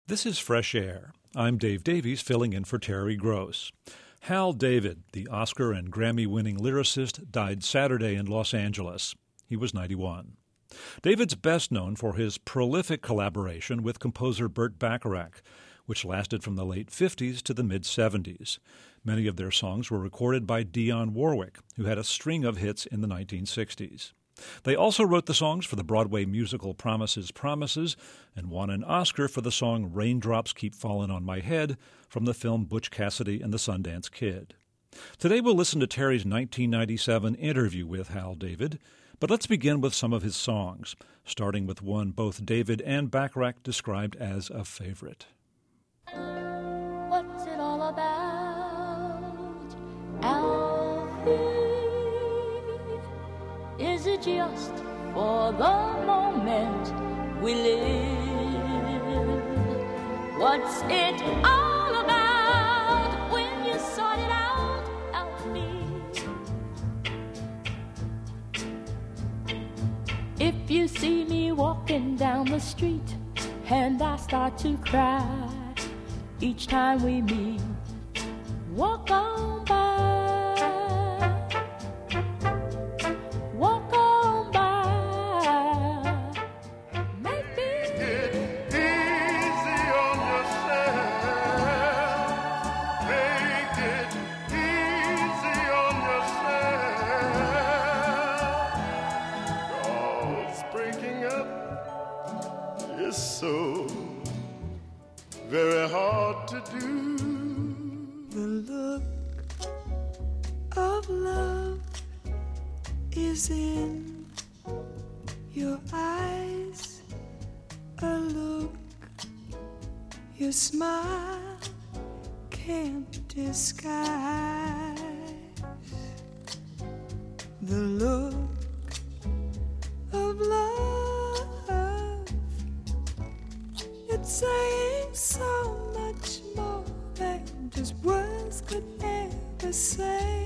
This is Fresh Air. I'm Dave Davies, filling in for Terry Gross. Hal David, the Oscar and Grammy-winning lyricist, died Saturday in Los Angeles. He was 91. David's best known for his prolific collaboration with composer Burt Bacharach, which lasted from the late 50s to the mid-70s. Many of their songs were recorded by Dionne Warwick, who had a string of hits in the 1960s. They also wrote the songs for the Broadway musical Promises, Promises, and won an Oscar for the song Raindrops Keep Falling on My Head from the film Butch Cassidy and the Sundance Kid. Today we'll listen to Terry's 1997 interview with Hal David, but let's begin with some of his songs, starting with one both David and Bacharach described as a favorite. What's it all about, Alfie? Is it just for the moment we live? What's it all about when you sort it out, Alfie? If you see me walking down the street and I start to cry each time we meet, walk on by. Walk on by. Make it easy on yourself. Make it easy on yourself. 'Cause breaking up is so very hard to do. The look of love is in your eyes, a look your smile can't disguise. The look of love, it's saying so much more than just words could ever say.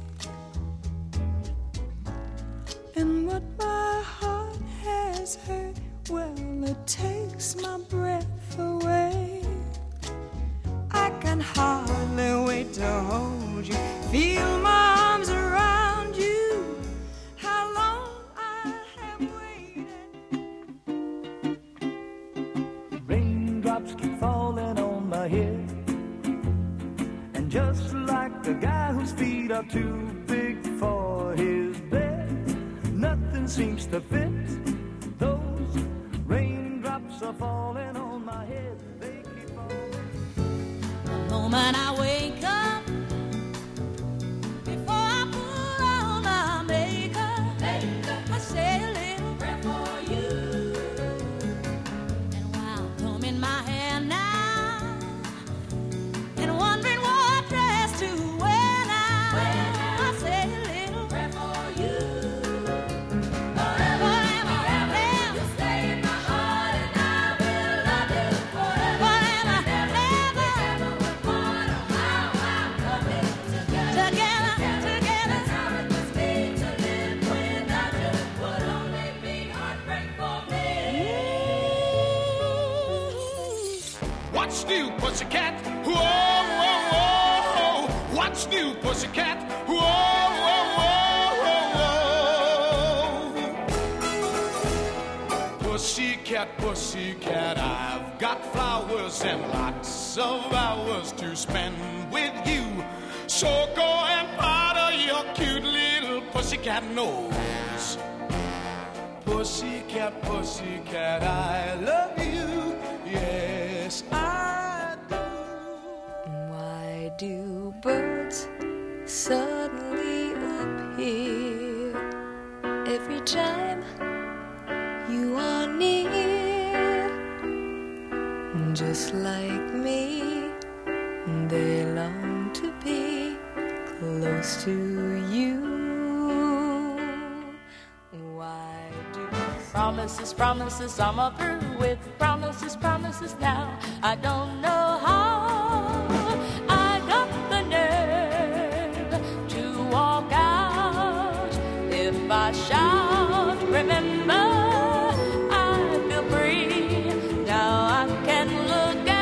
And what my heart has heard, well, it takes my breath away. I can hardly wait to hold you, feel my arms around you. How long I have waited. Raindrops keep falling on my head, and just like the guy whose feet are too big for his bed, nothing seems to fit. Those raindrops are falling on my head. They keep falling. The moment I wake up, before I put on my makeup, I say a little prayer for you. And while combing my hair now and wondering what dress to wear now, I say a little prayer for you. What's new, pussycat? Whoa, whoa, whoa. What's new, pussycat? Whoa, whoa, whoa, whoa. Pussycat, pussycat, I've got flowers and lots of hours to spend with you. So go and powder your cute little pussycat nose. Pussycat, pussycat, I love you. Yes, I do. Why do birds suddenly appear every time you are near? Just like me, they long to be close to you. Why do Promises, promises, I'm a through with promises, promises now. I don't know how I got the nerve to walk out. If I shout, remember, I feel free. Now I can look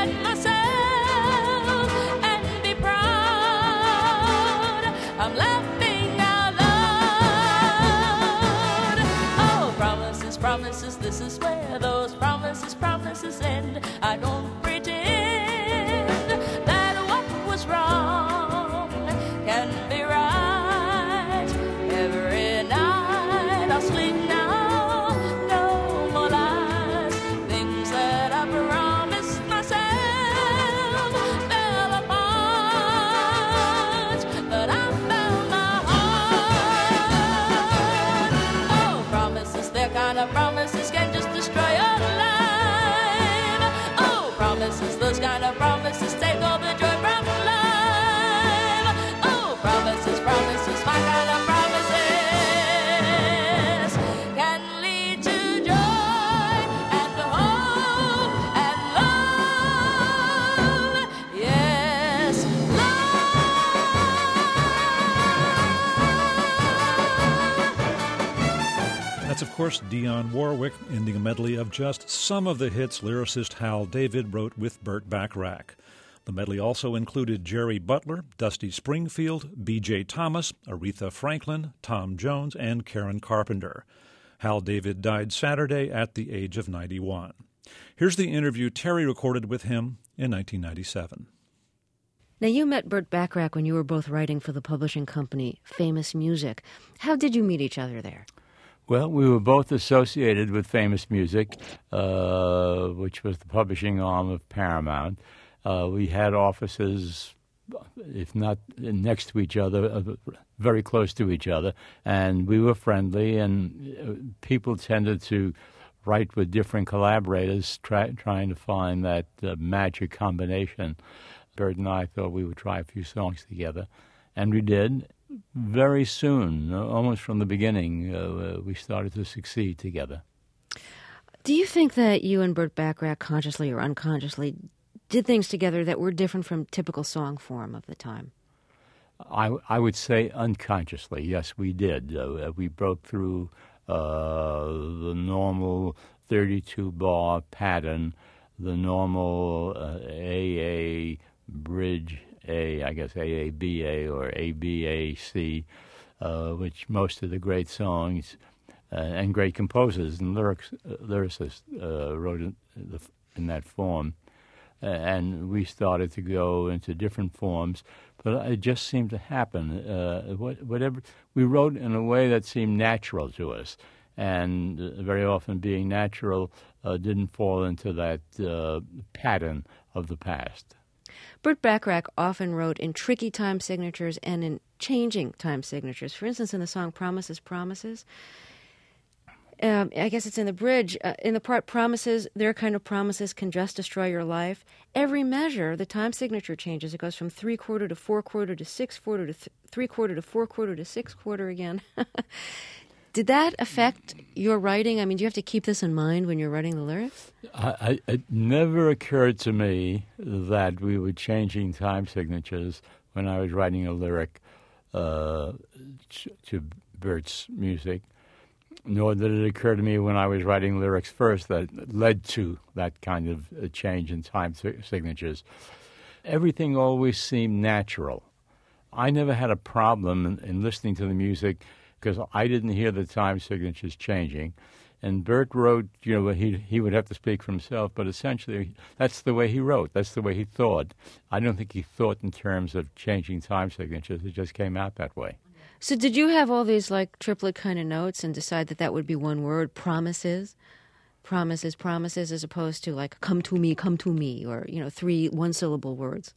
course, Dionne Warwick ending a medley of just some of the hits lyricist Hal David wrote with Burt Bacharach. The medley also included Jerry Butler, Dusty Springfield, B.J. Thomas, Aretha Franklin, Tom Jones, and Karen Carpenter. Hal David died Saturday at the age of 91. Here's the interview Terry recorded with him in 1997. Now, you met Burt Bacharach when you were both writing for the publishing company Famous Music. How did you meet each other there? Well, we were both associated with Famous Music, which was the publishing arm of Paramount. We had offices, if not next to each other, very close to each other, and we were friendly, and people tended to write with different collaborators, trying to find that magic combination. Burt and I thought we would try a few songs together, and we did. Very soon, almost from the beginning, we started to succeed together. Do you think that you and Burt Bacharach, consciously or unconsciously, did things together that were different from typical song form of the time? I would say unconsciously, yes, we did. We broke through the normal 32-bar pattern, the normal AA bridge, I guess AABA or ABAC, which most of the great songs and great composers and lyricists wrote in that form. And we started to go into different forms, but it just seemed to happen. Whatever we wrote in a way that seemed natural to us, and very often being natural didn't fall into that pattern of the past. Burt Bacharach often wrote in tricky time signatures and in changing time signatures. For instance, in the song Promises, Promises, I guess it's in the bridge, in the part Promises, their kind of promises can just destroy your life. Every measure, the time signature changes. It goes from 3/4 to 4/4 to 6/4 to 3/4 to 4/4 to 6/4 again. Did that affect your writing? I mean, do you have to keep this in mind when you're writing the lyrics? It never occurred to me that we were changing time signatures when I was writing a lyric to Burt's music, nor did it occur to me when I was writing lyrics first that led to that kind of a change in time signatures. Everything always seemed natural. I never had a problem in listening to the music because I didn't hear the time signatures changing. And Burt wrote, he would have to speak for himself, but essentially that's the way he wrote. That's the way he thought. I don't think he thought in terms of changing time signatures. It just came out that way. So did you have all these like triplet kind of notes and decide that would be one word, promises? Promises, promises, as opposed to like come to me, or, 3 one-syllable words?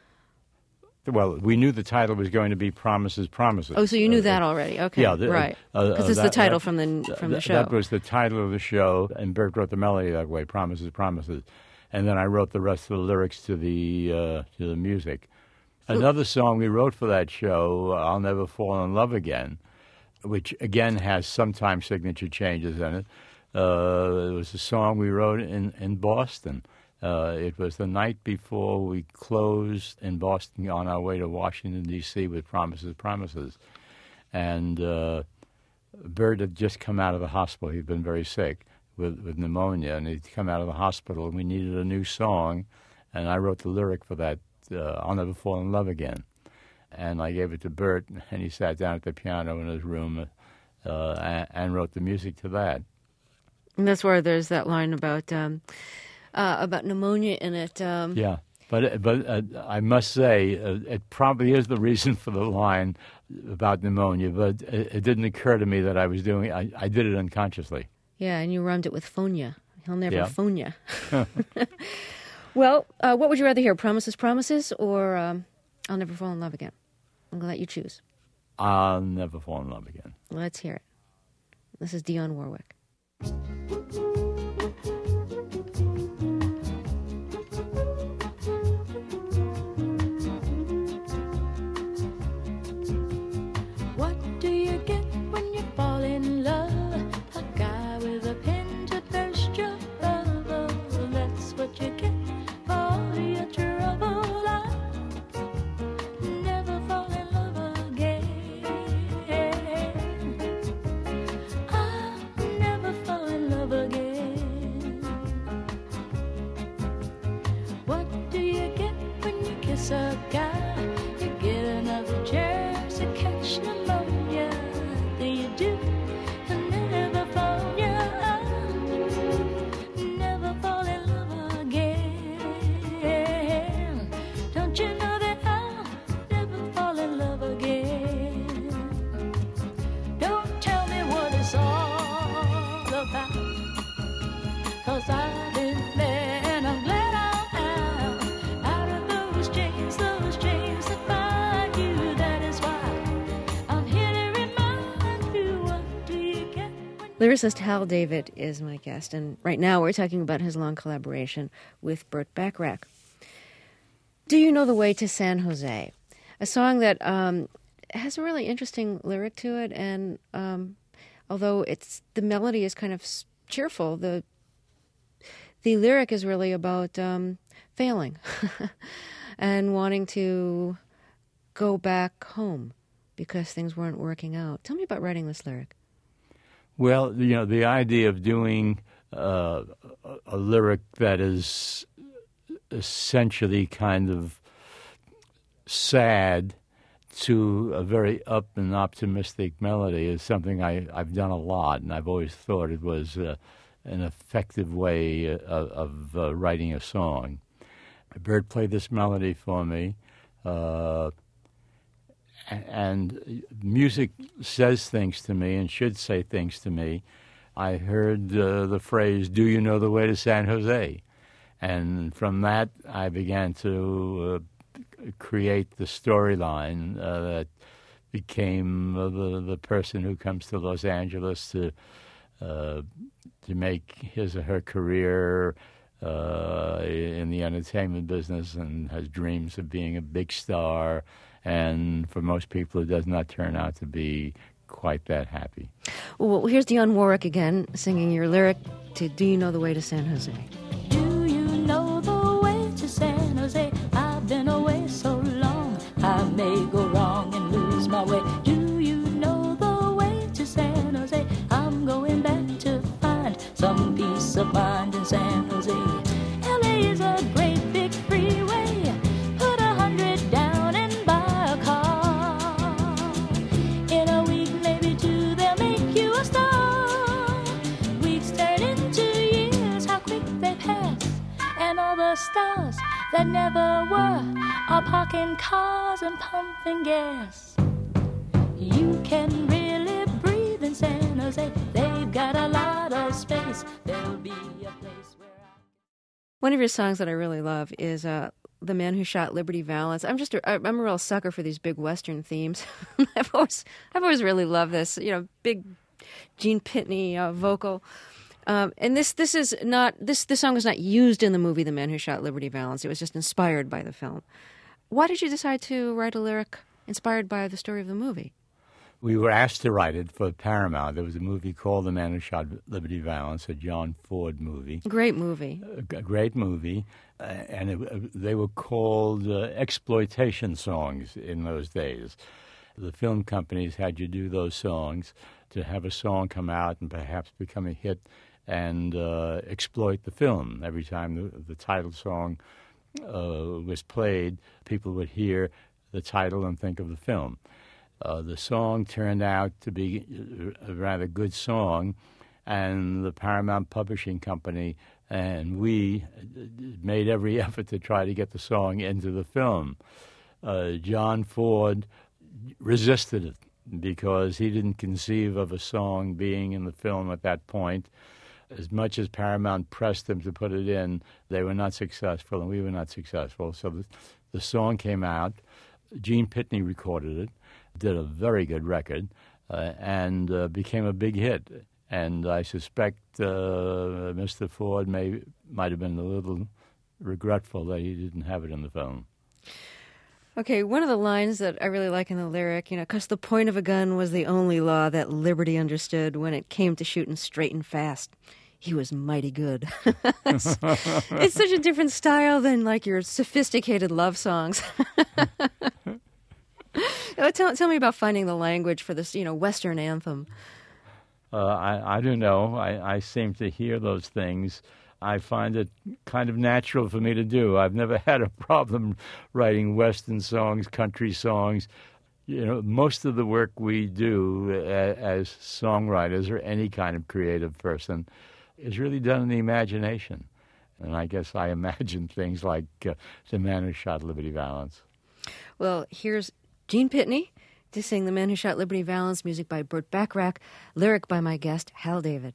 Well, we knew the title was going to be Promises, Promises. Oh, so you knew that already. Okay, yeah, right. Because it's the title from the show. That was the title of the show, and Burt wrote the melody that way, Promises, Promises. And then I wrote the rest of the lyrics to the music. Another song we wrote for that show, I'll Never Fall in Love Again, which again has some time signature changes in it. It was a song we wrote in Boston. It was the night before we closed in Boston on our way to Washington, D.C. with Promises, Promises. And Burt had just come out of the hospital. He'd been very sick with pneumonia, and he'd come out of the hospital, and we needed a new song. And I wrote the lyric for that, I'll Never Fall in Love Again. And I gave it to Burt, and he sat down at the piano in his room and wrote the music to that. And that's where there's that line about pneumonia in it. Yeah, but I must say it probably is the reason for the line about pneumonia, but it didn't occur to me that I was doing it. I did it unconsciously. Yeah, and you rhymed it with phonia. He'll never phone you. Well, what would you rather hear, Promises, Promises, or I'll Never Fall in Love Again? I'm going to let you choose. I'll Never Fall in Love Again. Let's hear it. This is Dionne Warwick. What do you get when you fall in love? A guy with a pen to burst your bubble. That's what you get for all your trouble. I'll never fall in love again. I'll never What do you get when you kiss a guy? You get another chance to catch pneumonia. Do you do? I never fall, yeah, never fall in love again. Don't you know that I'll never fall in love again? Don't tell me what it's all about, 'cause I've been there and I'm glad I'm out of those chains that bind you. That is why I'm here to remind you, what do you get when Lyricist Hal David is my guest, and right now we're talking about his long collaboration with Burt Bacharach. Do You Know the Way to San Jose? A song that has a really interesting lyric to it, and although the melody is kind of cheerful, the lyric is really about failing and wanting to go back home because things weren't working out. Tell me about writing this lyric. Well, the idea of doing a lyric that is essentially kind of sad to a very up and optimistic melody is something I've done a lot, and I've always thought it was an effective way of writing a song. Burt played this melody for me, and music says things to me and should say things to me. I heard the phrase, "Do you know the way to San Jose?" And from that, I began to create the storyline that became the person who comes to Los Angeles to make his or her career in the entertainment business and has dreams of being a big star. And for most people, it does not turn out to be quite that happy. Well, here's Dionne Warwick again singing your lyric to Do You Know the Way to San Jose? do you know the way to San Jose? I've been away so long, I may go wrong and lose my way. Do you know the way to San Jose? I'm going back to find some peace of mind in San Jose. LA is a great big freeway. Put 100 down and buy a car. In a week, maybe two, they'll make you a star. Weeks turn into years, how quick they pass. And all the stars that never were are parking cars and pumping gas. You can really breathe in San Jose. They've got a lot of space. There'll be a place where One of your songs that I really love is The Man Who Shot Liberty Valance. I'm a real sucker for these big Western themes. I've always really loved this, big Gene Pitney vocal. And this song was not used in the movie The Man Who Shot Liberty Valance. It was just inspired by the film. Why did you decide to write a lyric inspired by the story of the movie? We were asked to write it for Paramount. There was a movie called The Man Who Shot Liberty Valance, a John Ford movie. Great movie. A great movie. And they were called exploitation songs in those days. The film companies had you do those songs to have a song come out and perhaps become a hit and exploit the film. Every time the title song was played, people would hear the title and think of the film. The song turned out to be a rather good song, and the Paramount Publishing Company and we made every effort to try to get the song into the film. John Ford resisted it because he didn't conceive of a song being in the film at that point. As much as Paramount pressed them to put it in, they were not successful, and we were not successful. So the song came out. Gene Pitney recorded it, did a very good record, and became a big hit. And I suspect Mr. Ford might have been a little regretful that he didn't have it in the film. Okay, one of the lines that I really like in the lyric, because the point of a gun was the only law that liberty understood when it came to shooting straight and fast. He was mighty good. It's such a different style than like your sophisticated love songs. Tell me about finding the language for this, Western anthem. I don't know. I seem to hear those things I find it kind of natural for me to do. I've never had a problem writing Western songs, country songs. You know, most of the work we do as songwriters or any kind of creative person is really done in the imagination. And I guess I imagine things like The Man Who Shot Liberty Valance. Well, here's Gene Pitney to sing The Man Who Shot Liberty Valance, music by Burt Bacharach, lyric by my guest, Hal David.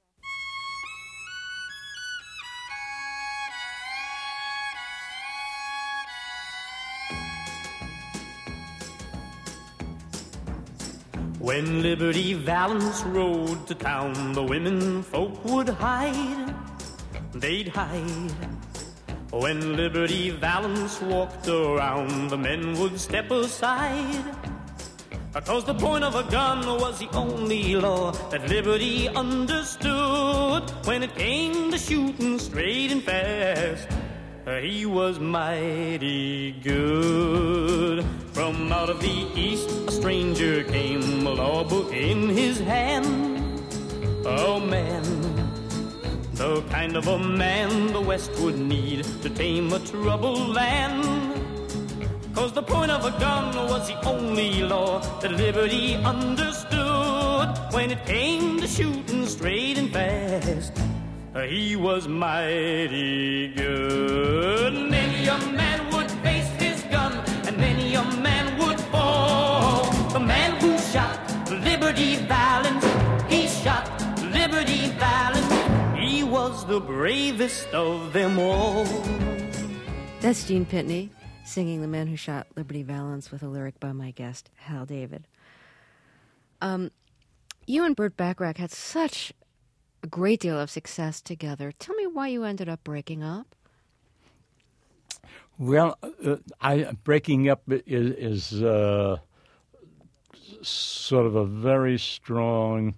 When Liberty Valance rode to town, the women folk would hide. They'd hide. When Liberty Valance walked around, the men would step aside. 'Cause the point of a gun was the only law that Liberty understood. When it came to shooting straight and fast, he was mighty good. From out of the east a stranger came, a law book in his hand. Oh man, the kind of a man the West would need to tame a troubled land. 'Cause the point of a gun was the only law that Liberty understood. When it came to shooting straight and fast, he was mighty good. Many a man would face his gun, and many a man would fall. The man who shot Liberty Valance, he shot Liberty Valance. He was the bravest of them all. That's Gene Pitney singing The Man Who Shot Liberty Valance with a lyric by my guest, Hal David. You and Burt Bacharach had such a great deal of success together. Tell me why you ended up breaking up. Well, breaking up is sort of a very strong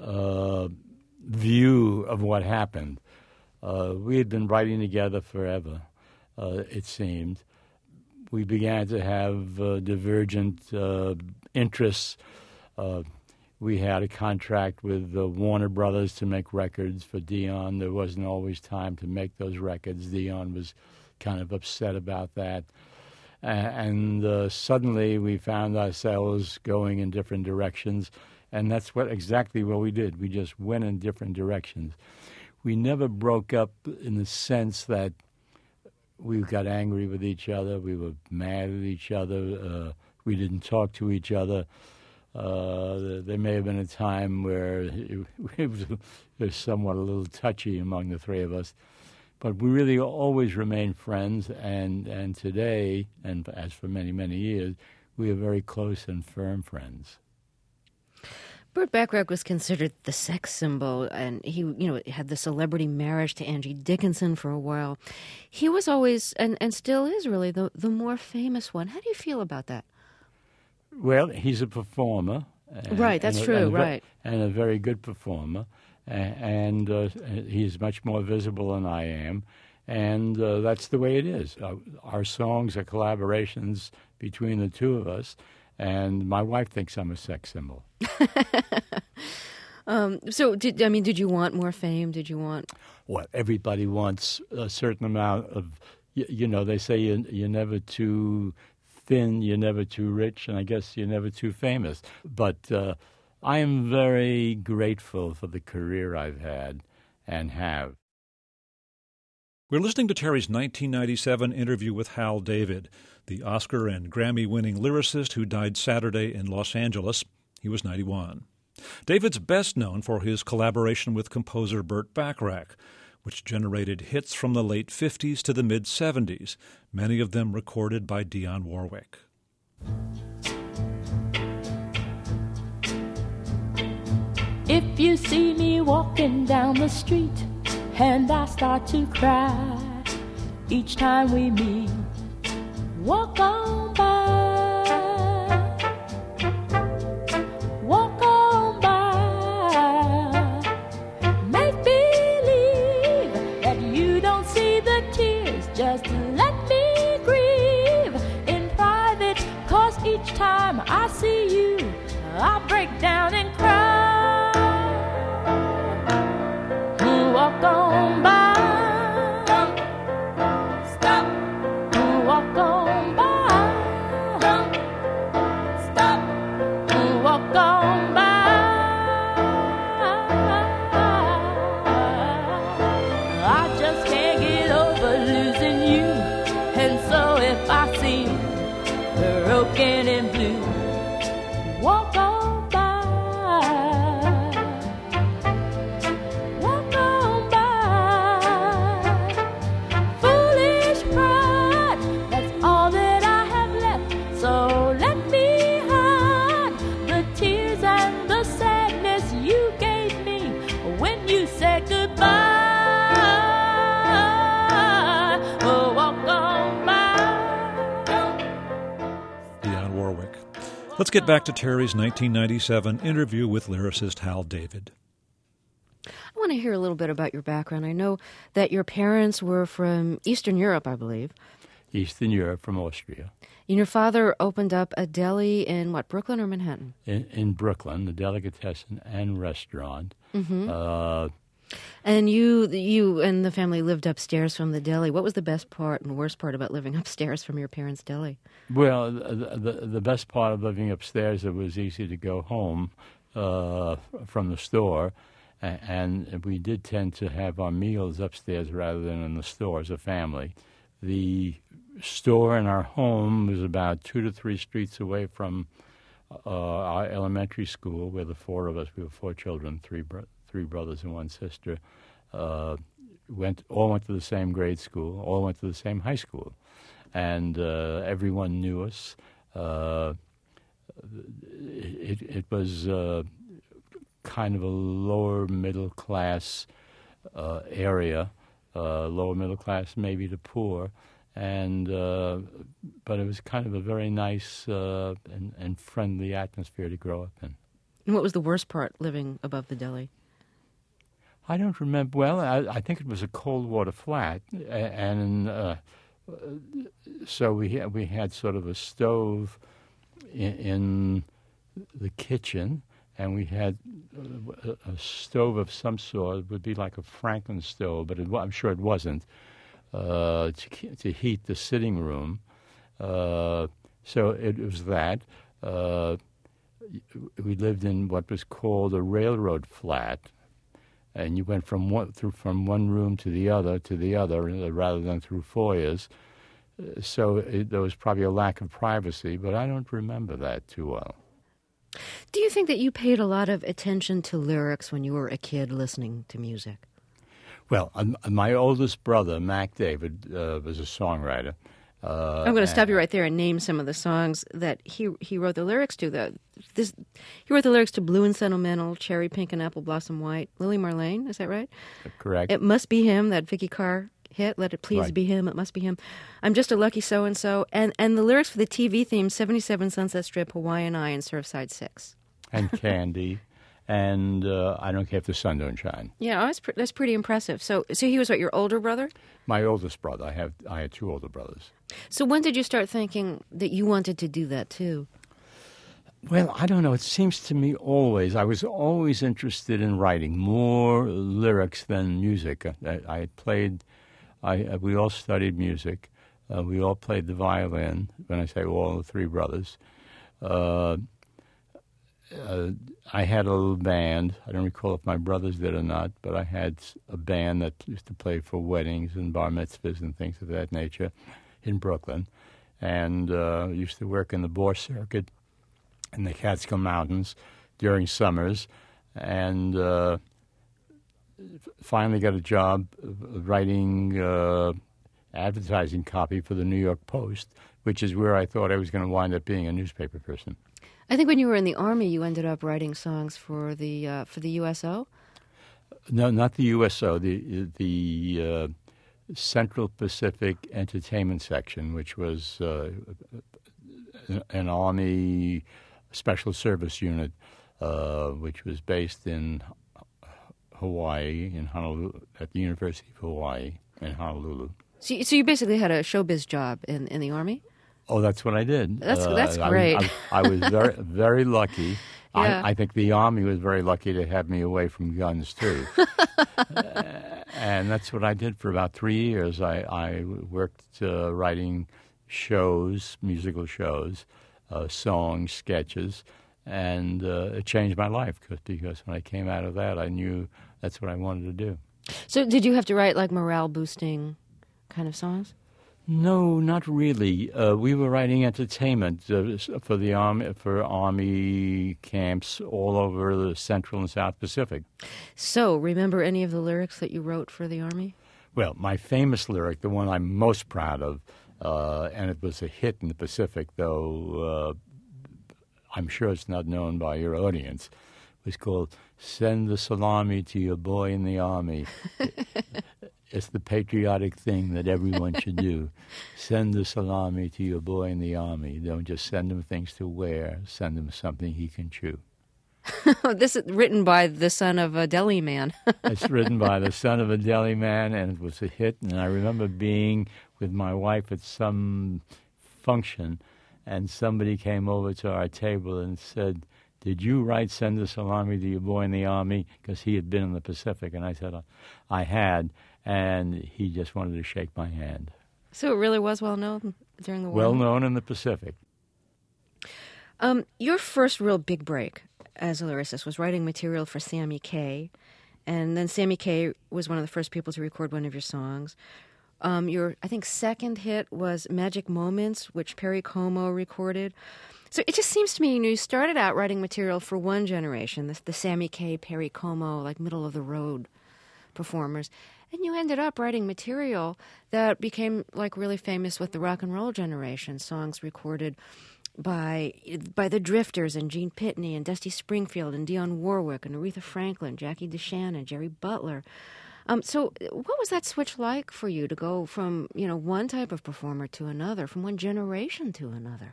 view of what happened. We had been writing together forever, it seemed. We began to have divergent interests. We had a contract with Warner Brothers to make records for Dion. There wasn't always time to make those records. Dion was kind of upset about that. And suddenly we found ourselves going in different directions, and that's exactly what we did. We just went in different directions. We never broke up in the sense that we got angry with each other. We were mad at each other. We didn't talk to each other. There may have been a time where it was somewhat a little touchy among the three of us. But we really always remained friends, and today, and as for many, many years, we are very close and firm friends. Burt Bacharach was considered the sex symbol, and he, had the celebrity marriage to Angie Dickinson for a while. He was always, and still is really, the more famous one. How do you feel about that? Well, he's a performer. Right, that's true, right. And a very good performer. And he's much more visible than I am. And that's the way it is. Our songs are collaborations between the two of us. And my wife thinks I'm a sex symbol. So, did you want more fame? Did you want... Well, everybody wants a certain amount of, they say you're never too thin, you're never too rich, and I guess you're never too famous. But I am very grateful for the career I've had and have. We're listening to Terry's 1997 interview with Hal David, the Oscar and Grammy-winning lyricist who died Saturday in Los Angeles. He was 91. David's best known for his collaboration with composer Burt Bacharach, which generated hits from the late 50s to the mid-70s, many of them recorded by Dionne Warwick. If you see me walking down the street and I start to cry each time we meet, walk on by, walk on by. Make believe that you don't see the tears, just let me grieve in private, 'cause each time I see you, I break down and cry. Walk on by. Let's get back to Terry's 1997 interview with lyricist Hal David. I want to hear a little bit about your background. I know that your parents were from Eastern Europe, I believe. Eastern Europe, from Austria. And your father opened up a deli in, what, Brooklyn or Manhattan? In Brooklyn, the delicatessen and restaurant. Mm-hmm. And you and the family lived upstairs from the deli. What was the best part and worst part about living upstairs from your parents' deli? Well, the best part of living upstairs, it was easy to go home from the store, and we did tend to have our meals upstairs rather than in the store as a family. The store in our home was about 2 to 3 streets away from our elementary school, where the 4 of us, we were 4 children, 3 brothers and 1 sister, all went to the same grade school, all went to the same high school, and everyone knew us. It was kind of a lower middle class area, lower middle class, maybe to poor, and but it was kind of a very nice and friendly atmosphere to grow up in. And what was the worst part living above the deli? I don't remember. Well, I think it was a cold water flat, and so we had sort of a stove in the kitchen, and we had a stove of some sort. It would be like a Franklin stove, but I'm sure it wasn't, to heat the sitting room. So it was that. We lived in what was called a railroad flat, and you went from one room to the other, rather than through foyers. So there was probably a lack of privacy, but I don't remember that too well. Do you think that you paid a lot of attention to lyrics when you were a kid listening to music? Well, my oldest brother, Mac David, was a songwriter. I'm going to stop you right there and name some of the songs that he wrote the lyrics to. He wrote the lyrics to Blue and Sentimental, Cherry Pink and Apple Blossom White, Lily Marlene, is that right? Correct. It Must Be Him, that Vicky Carr hit, Let It Please Be Him, It Must Be Him. I'm Just a Lucky So-and-So, and the lyrics for the TV theme, 77 Sunset Strip, Hawaiian Eye, and Surfside 6. And Candy, and I Don't Care If the Sun Don't Shine. Yeah, that's pretty impressive. So he was, what, your older brother? My oldest brother. I had 2 older brothers. So when did you start thinking that you wanted to do that too? Well, I don't know. It seems to me I was always interested in writing more lyrics than music. We all studied music. We all played the violin. When I say all, the 3 brothers. I had a little band. I don't recall if my brothers did or not, but I had a band that used to play for weddings and bar mitzvahs and things of that nature in Brooklyn, and used to work in the Boer circuit in the Catskill Mountains during summers, and finally got a job writing advertising copy for the New York Post, which is where I thought I was going to wind up being a newspaper person. I think when you were in the Army, you ended up writing songs for the USO? No, not the USO. The Central Pacific Entertainment Section, which was an Army Special Service unit, which was based in Hawaii, in Honolulu, at the University of Hawaii in Honolulu. So you basically had a showbiz job in the Army? Oh, that's what I did. That's great. I was very, very lucky. Yeah. I think the Army was very lucky to have me away from guns, too. And that's what I did for about 3 years. I worked writing shows, musical shows, songs, sketches, and it changed my life because when I came out of that, I knew that's what I wanted to do. So did you have to write like morale-boosting kind of songs? No, not really. We were writing entertainment for the Army, for Army camps all over the Central and South Pacific. So, remember any of the lyrics that you wrote for the Army? Well, my famous lyric, the one I'm most proud of, and it was a hit in the Pacific, though I'm sure it's not known by your audience, was called "Send the Salami to Your Boy in the Army." it's the patriotic thing that everyone should do. Send the salami to your boy in the army. Don't just send him things to wear. Send him something he can chew. This is written by the son of a deli man. It's written by the son of a deli man, and it was a hit. And I remember being with my wife at some function, and somebody came over to our table and said, "Did you write Send the Salami to Your Boy in the Army?" Because he had been in the Pacific. And I said, I had. And he just wanted to shake my hand. So it really was well known during the war? Well known in the Pacific. Your first real big break as a lyricist was writing material for Sammy Kaye. And then Sammy Kaye was one of the first people to record one of your songs. Your, I think, second hit was Magic Moments, which Perry Como recorded. So it just seems to me, you started out writing material for one generation, the Sammy Kaye, Perry Como, like middle-of-the-road performers. And you ended up writing material that became like really famous with the rock and roll generation, songs recorded by the Drifters and Gene Pitney and Dusty Springfield and Dionne Warwick and Aretha Franklin, Jackie DeShannon, and Jerry Butler. So what was that switch like for you to go from, one type of performer to another, from one generation to another?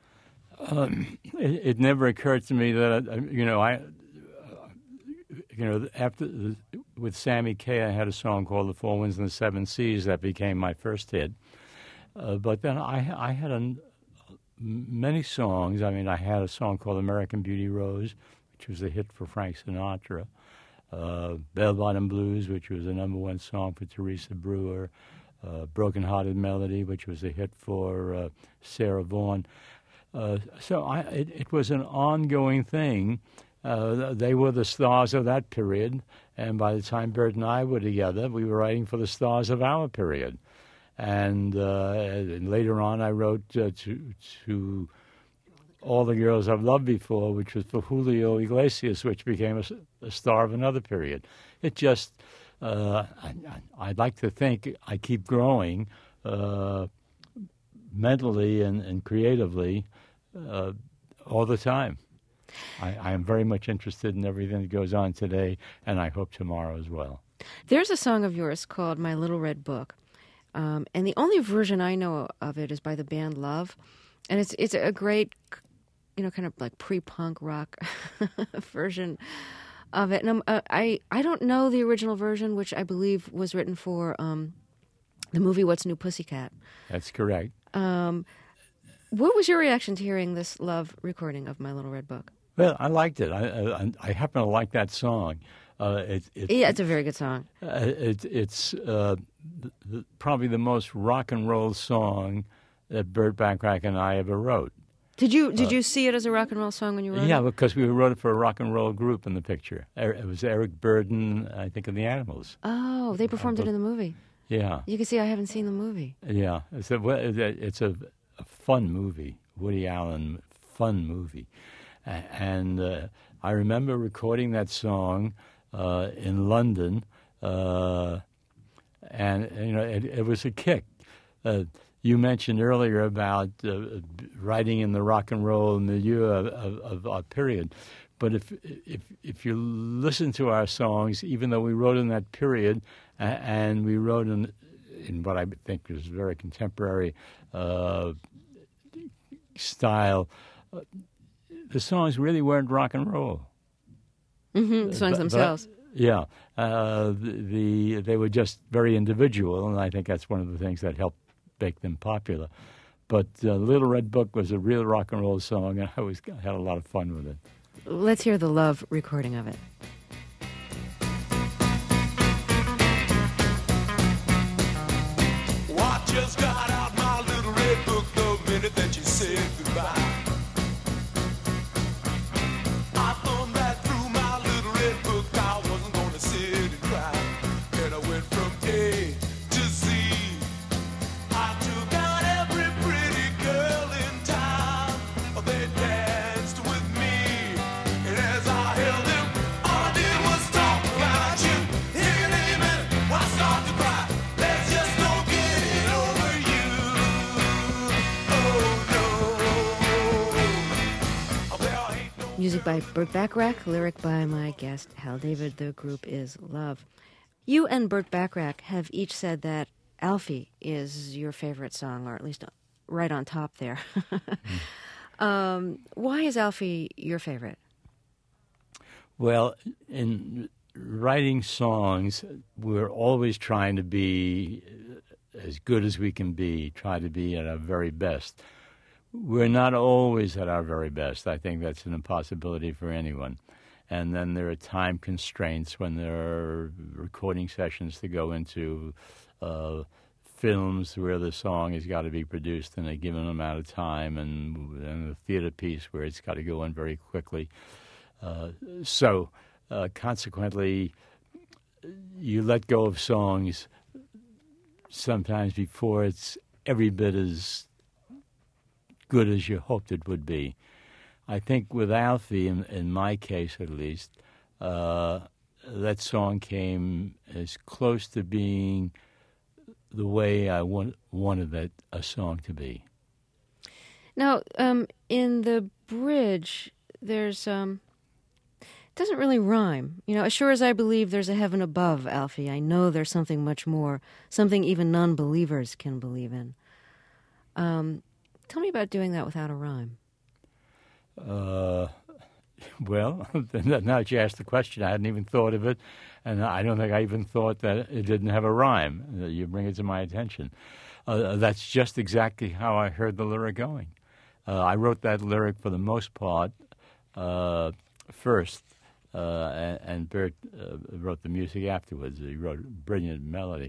It never occurred to me that, with Sammy Kaye, I had a song called The Four Winds and the Seven Seas that became my first hit. But then I had many songs. I mean, I had a song called American Beauty Rose, which was a hit for Frank Sinatra. Bell Bottom Blues, which was a #1 song for Teresa Brewer. Broken Hearted Melody, which was a hit for Sarah Vaughan. So it was an ongoing thing. They were the stars of that period, and by the time Bert and I were together, we were writing for the stars of our period. And later on, I wrote to All the Girls I've Loved Before, which was for Julio Iglesias, which became a star of another period. It just, I'd like to think I keep growing mentally and creatively all the time. I am very much interested in everything that goes on today, and I hope tomorrow as well. There's a song of yours called My Little Red Book, and the only version I know of it is by the band Love, and it's a great, kind of like pre-punk rock version of it. And I don't know the original version, which I believe was written for the movie What's New Pussycat. That's correct. What was your reaction to hearing this Love recording of My Little Red Book? Well, I liked it. I happen to like that song. It's a very good song. It's probably the most rock and roll song that Burt Bacharach and I ever wrote. Did you see it as a rock and roll song when you wrote it? Yeah, because we wrote it for a rock and roll group in the picture. It was Eric Burden, I think, and the Animals. Oh, they performed it in the movie. Yeah. You can see I haven't seen the movie. Yeah, it's a fun movie, Woody Allen fun movie. And I remember recording that song in London, and it was a kick. You mentioned earlier about writing in the rock and roll milieu of our period, but if you listen to our songs, even though we wrote in that period, and we wrote in what I think is very contemporary style, the songs really weren't rock and roll. Mm-hmm, the songs themselves. Yeah, they were just very individual, and I think that's one of the things that helped make them popular. But Little Red Book was a real rock and roll song, and I always had a lot of fun with it. Let's hear the Love recording of it. Well, I just got out my little red book the minute that you said goodbye. I thumbed that through my little red book. I wasn't gonna sit and cry. Then I went from A to Z. I took out every pretty girl in town. They danced with me, and as I held them, all I did was talk about you. Any minute, I start to cry. There's just no getting over you. Oh no. There ain't no Music by Burt Bacharach, lyric by my guest Hal David. The group is Love. You and Burt Bacharach have each said that Alfie is your favorite song, or at least right on top there. Why is Alfie your favorite? Well, in writing songs, we're always trying to be as good as we can be, try to be at our very best. We're not always at our very best. I think that's an impossibility for anyone. And then there are time constraints when there are recording sessions to go into, films where the song has got to be produced in a given amount of time, and a theater piece where it's got to go in very quickly. So consequently, you let go of songs sometimes before it's every bit as good as you hoped it would be. I think with Alfie, in my case at least, that song came as close to being the way I wanted a song to be. Now, in the bridge, there's it doesn't really rhyme. You know, as sure as I believe there's a heaven above, Alfie, I know there's something much more, something even non-believers can believe in. Tell me about doing that without a rhyme. Well, now that you asked the question, I hadn't even thought of it, and I don't think I even thought that it didn't have a rhyme. You bring it to my attention. That's just exactly how I heard the lyric going. I wrote that lyric for the most part first, and Bert wrote the music afterwards. He wrote a brilliant melody.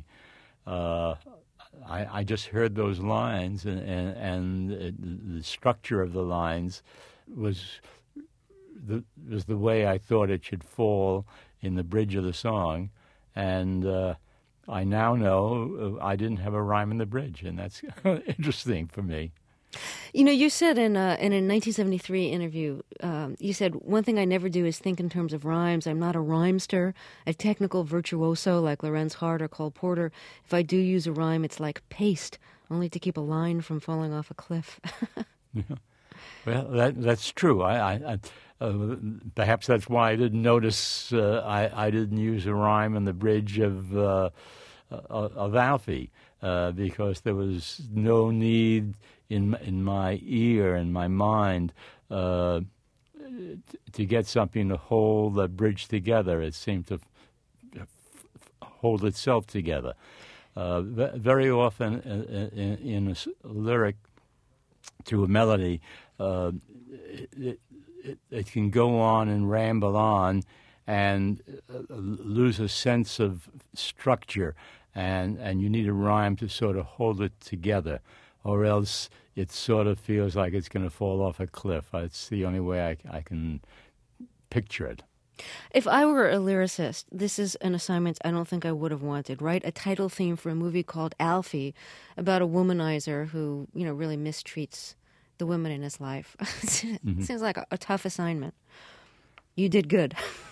I just heard those lines, and the structure of the lines was the way I thought it should fall in the bridge of the song, and I now know I didn't have a rhyme in the bridge, and that's interesting for me. You know, you said in a 1973 interview, you said, one thing I never do is think in terms of rhymes. I'm not a rhymester, a technical virtuoso like Lorenz Hart or Cole Porter. If I do use a rhyme, it's like paste, only to keep a line from falling off a cliff. Yeah. Well, that's true. Perhaps that's why I didn't notice I didn't use a rhyme in the bridge of Alfie, because there was no need in my ear and my mind to get something to hold the bridge together. It seemed to hold itself together. Very often in a lyric to a melody, it can go on and ramble on and lose a sense of structure, and you need a rhyme to sort of hold it together, or else it sort of feels like it's going to fall off a cliff. It's the only way I can picture it. If I were a lyricist, this is an assignment I don't think I would have wanted. Write a title theme for a movie called Alfie, about a womanizer who, you know, really mistreats the women in his life. It seems like a tough assignment. You did good.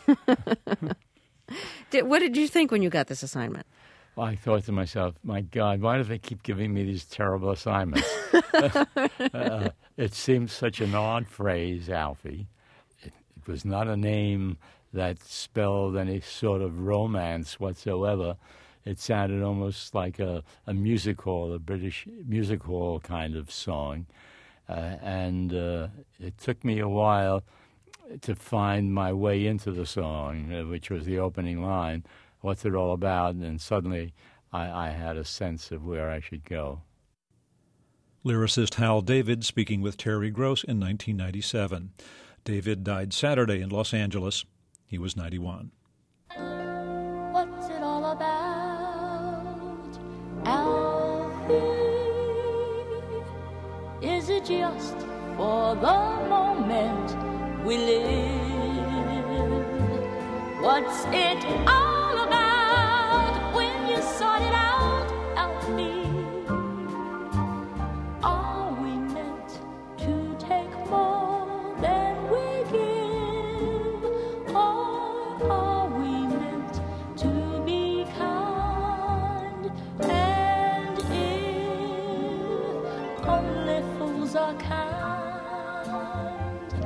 What did you think when you got this assignment? Well, I thought to myself, my God, why do they keep giving me these terrible assignments? It seemed such an odd phrase, Alfie. It was not a name that spelled any sort of romance whatsoever. It sounded almost like a music hall, a British music hall kind of song. And it took me a while to find my way into the song, which was the opening line. What's it all about? And suddenly I had a sense of where I should go. Lyricist Hal David speaking with Terry Gross in 1997. David died Saturday in Los Angeles. He was 91. What's it all about, Alfie? Is it just for the moment we live? What's it all about when you sort it out, Alfie? Are we meant to take more than we give? Or are we meant to be kind? And if only fools are kind,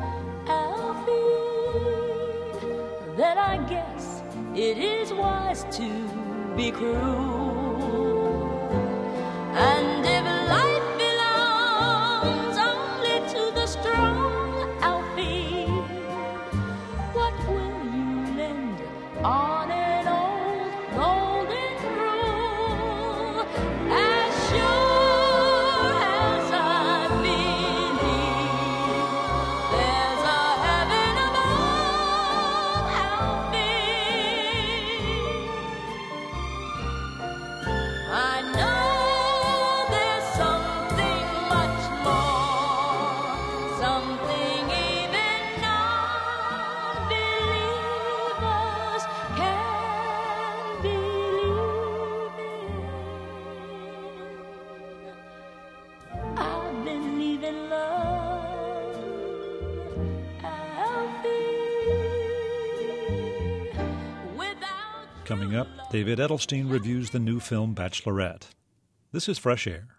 Alfie, then I guess it is wise to be cruel. And if life belongs only to the strong, Alfie, what will you lend on an old golden rule? As sure as I believe there's a heaven above, Alfie, I know there's something much more, something even non-believers can believe in. I believe in love, Alfie. Without Coming up, David Edelstein reviews the new film Bachelorette. This is Fresh Air.